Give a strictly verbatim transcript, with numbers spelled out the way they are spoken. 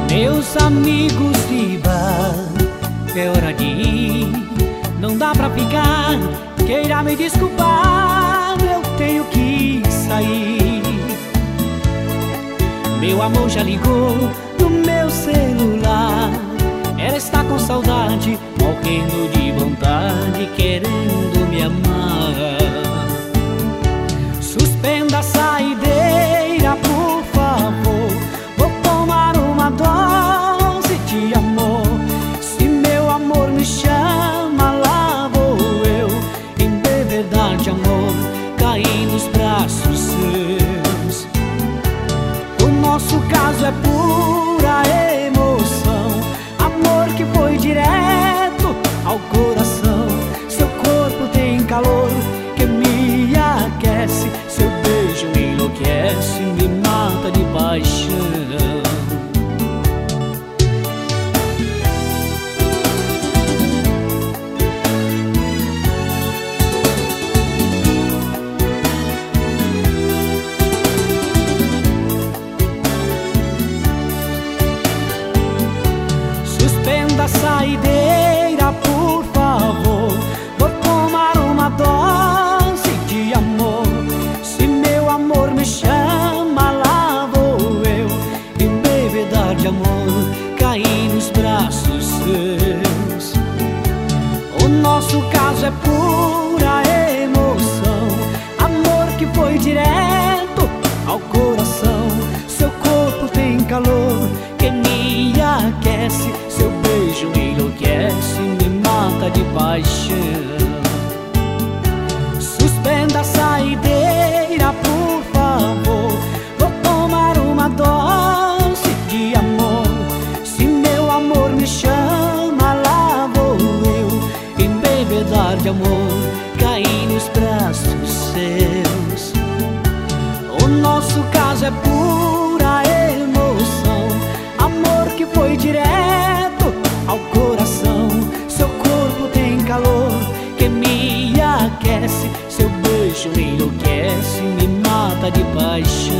Meus amigos de bar, é hora de ir, não dá pra ficar. Queira me desculpar, eu tenho que sair. Meu amor já ligou no meu celular, ela está com saudade, morrendo de vontade, querendo me amar. Suspenda a saideira, por favor, vou tomar uma dose de amor. Se meu amor me chama, lá vou eu embebedar de amor, cair nos braços seus. O nosso caso é pura emoção, amor que foi direto ao coração. Seu corpo tem calor que me aquece, seu beijo me enlouquece, me mata de paixão. Suspenda a saideira, por favor, vou tomar uma dose de amor. Se meu amor me chama, lá vou eu embebedar de amor, cair nos braços seus. O nosso caso é pura emoção, amor que foi direto ao coração. Seu corpo tem calor que me aquece, seu beijo me enlouquece, me mata de paixão. Suspenda a saideira, por favor, vou tomar uma dose de amor. Se meu amor me chama, lá vou eu embebedar de amor, cair nos braços seus. O nosso caso é pura emoção, amor que foi direto ao coração. Seu corpo tem calor que me aquece, seu beijo me enlouquece, me mata de paixão.